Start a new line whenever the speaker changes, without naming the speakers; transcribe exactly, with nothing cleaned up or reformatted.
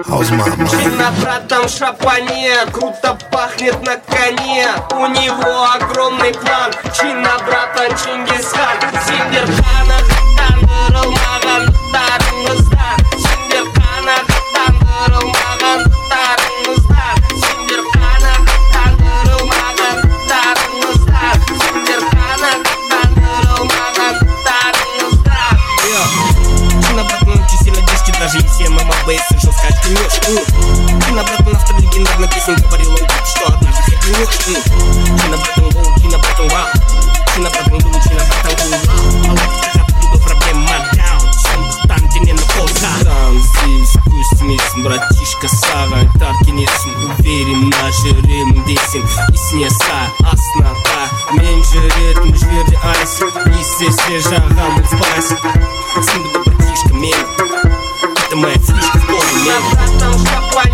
Чина, братан, в шапане, круто пахнет на коне. У него огромный план. Чина, братан, Чингисхан. Синдерхана, хаттан, ырылмаған аттарыңыздар. Синдерхана, хаттан, ырылмаған аттарыңыздар. Синдерхана, хаттан, ырылмаған аттарыңыздар. Синдерхана, хаттан, ырылмаған аттарыңыздар. Чина, братан, очень сильно дешки, даже если эм эм а бейс решил сказать кинешь. Чина, братан, автор легендарной песни, говорил он так, что однажды хитнешь. Чина, братан, гоу, Чина, братан, вау. Чина, братан, гоу, Чина, братан, гоу, вау. Оттуда проблема даун, чем там, где не на полка. Там здесь пусть смесен, братишка Сара. Таркинесен, уверен, наши рим десен. И снеса, основа, меньше ритм, жверди айс. И здесь свежа гамму в спайс. Синда, братишка, мен. Это моя фишка в поле, мен.